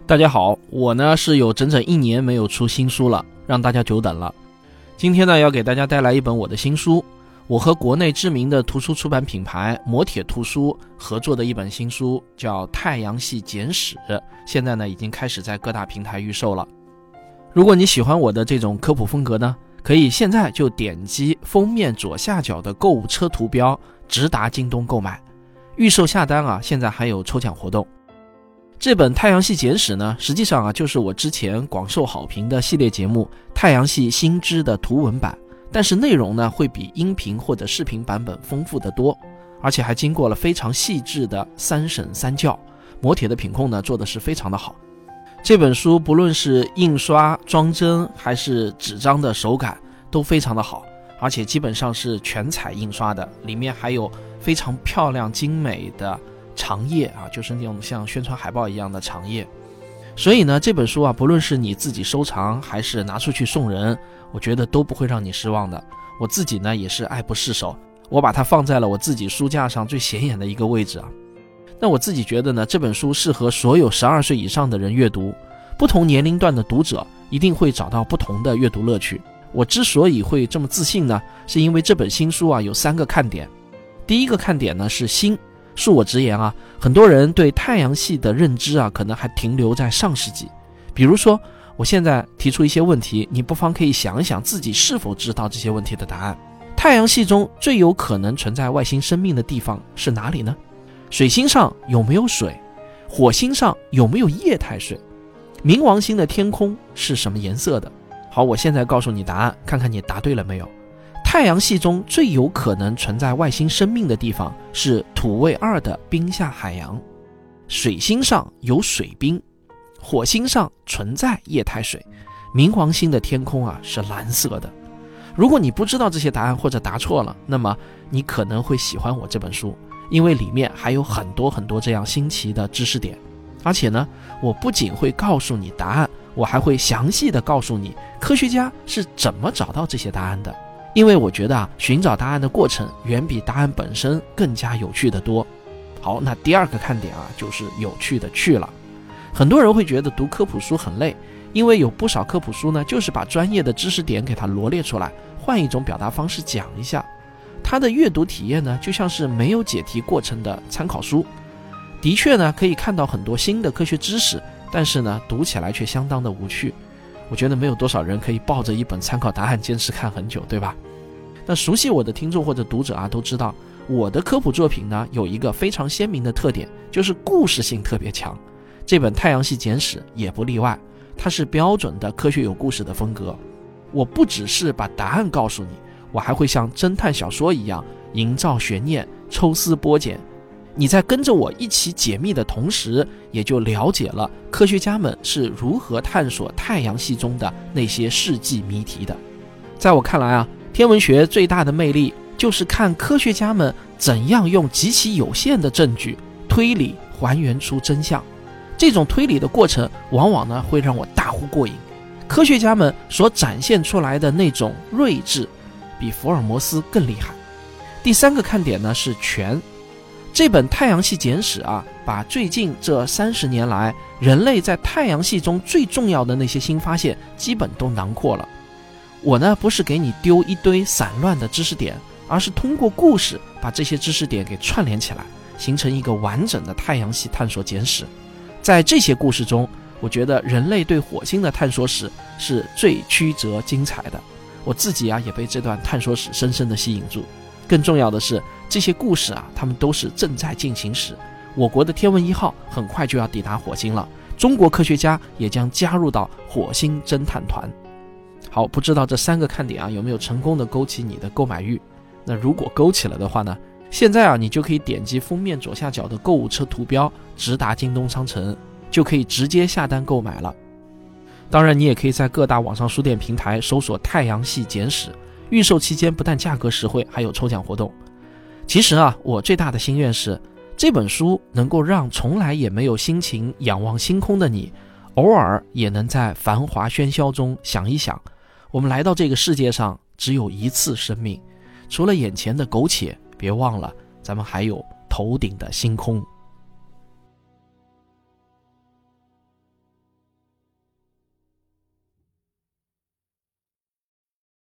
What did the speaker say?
大家好，我呢是有整整1年没有出新书了，让大家久等了。今天呢要给大家带来一本我的新书，我和国内知名的图书出版品牌磨铁图书合作的一本新书，叫《太阳系简史》，现在呢已经开始在各大平台预售了。如果你喜欢我的这种科普风格呢，可以现在就点击封面左下角的购物车图标，直达京东购买。预售下单啊，现在还有抽奖活动。这本《太阳系简史》呢，实际上啊就是我之前广受好评的系列节目《太阳系新知》的图文版，但是内容呢会比音频或者视频版本丰富得多，而且还经过了非常细致的3审3校，磨铁的品控呢做的是非常的好。这本书不论是印刷、装帧还是纸张的手感都非常的好，而且基本上是全彩印刷的，里面还有非常漂亮精美的长页啊，就是那种像宣传海报一样的长页。所以呢，这本书啊，不论是你自己收藏还是拿出去送人，我觉得都不会让你失望的。我自己呢也是爱不释手，我把它放在了我自己书架上最显眼的一个位置啊。那我自己觉得呢，这本书适合所有12岁以上的人阅读，不同年龄段的读者一定会找到不同的阅读乐趣。我之所以会这么自信呢，是因为这本新书啊有3个看点。第一个看点呢是新，恕我直言啊，很多人对太阳系的认知啊，可能还停留在上世纪。比如说，我现在提出一些问题，你不妨可以想一想自己是否知道这些问题的答案。太阳系中最有可能存在外星生命的地方是哪里呢？水星上有没有水？火星上有没有液态水？冥王星的天空是什么颜色的？好，我现在告诉你答案，看看你答对了没有。太阳系中最有可能存在外星生命的地方是土卫2的冰下海洋，水星上有水冰，火星上存在液态水，冥王星的天空啊是蓝色的。如果你不知道这些答案或者答错了，那么你可能会喜欢我这本书，因为里面还有很多这样新奇的知识点。而且呢，我不仅会告诉你答案，我还会详细的告诉你科学家是怎么找到这些答案的。因为我觉得寻找答案的过程远比答案本身更加有趣的多。好，那第2个看点啊，就是有趣的去了。很多人会觉得读科普书很累，因为有不少科普书呢，就是把专业的知识点给它罗列出来，换一种表达方式讲一下。它的阅读体验呢，就像是没有解题过程的参考书。的确呢，可以看到很多新的科学知识，但是呢，读起来却相当的无趣。我觉得没有多少人可以抱着一本参考答案坚持看很久，对吧？那熟悉我的听众或者读者啊，都知道我的科普作品呢有一个非常鲜明的特点，就是故事性特别强。这本《太阳系简史》也不例外，它是标准的科学有故事的风格。我不只是把答案告诉你，我还会像侦探小说一样营造悬念，抽丝剥茧。你在跟着我一起解密的同时，也就了解了科学家们是如何探索太阳系中的那些世纪谜题的。在我看来啊，天文学最大的魅力就是看科学家们怎样用极其有限的证据推理还原出真相。这种推理的过程往往呢会让我大呼过瘾。科学家们所展现出来的那种睿智比福尔摩斯更厉害。第3个看点呢是全。这本《太阳系简史》啊，把最近这30年来人类在太阳系中最重要的那些新发现基本都囊括了。我呢不是给你丢一堆散乱的知识点，而是通过故事把这些知识点给串联起来，形成一个完整的太阳系探索简史。在这些故事中，我觉得人类对火星的探索史是最曲折精彩的。我自己啊也被这段探索史深深地吸引住。更重要的是，这些故事啊，它们都是正在进行时。我国的天问1号很快就要抵达火星了，中国科学家也将加入到火星侦探团。好，不知道这3个看点啊，有没有成功的勾起你的购买欲？那如果勾起了的话呢，现在啊，你就可以点击封面左下角的购物车图标，直达京东商城，就可以直接下单购买了。当然，你也可以在各大网上书店平台搜索《太阳系简史》。预售期间不但价格实惠，还有抽奖活动。其实啊，我最大的心愿是这本书能够让从来也没有心情仰望星空的你，偶尔也能在繁华喧嚣中想一想，我们来到这个世界上只有一次生命，除了眼前的苟且，别忘了咱们还有头顶的星空。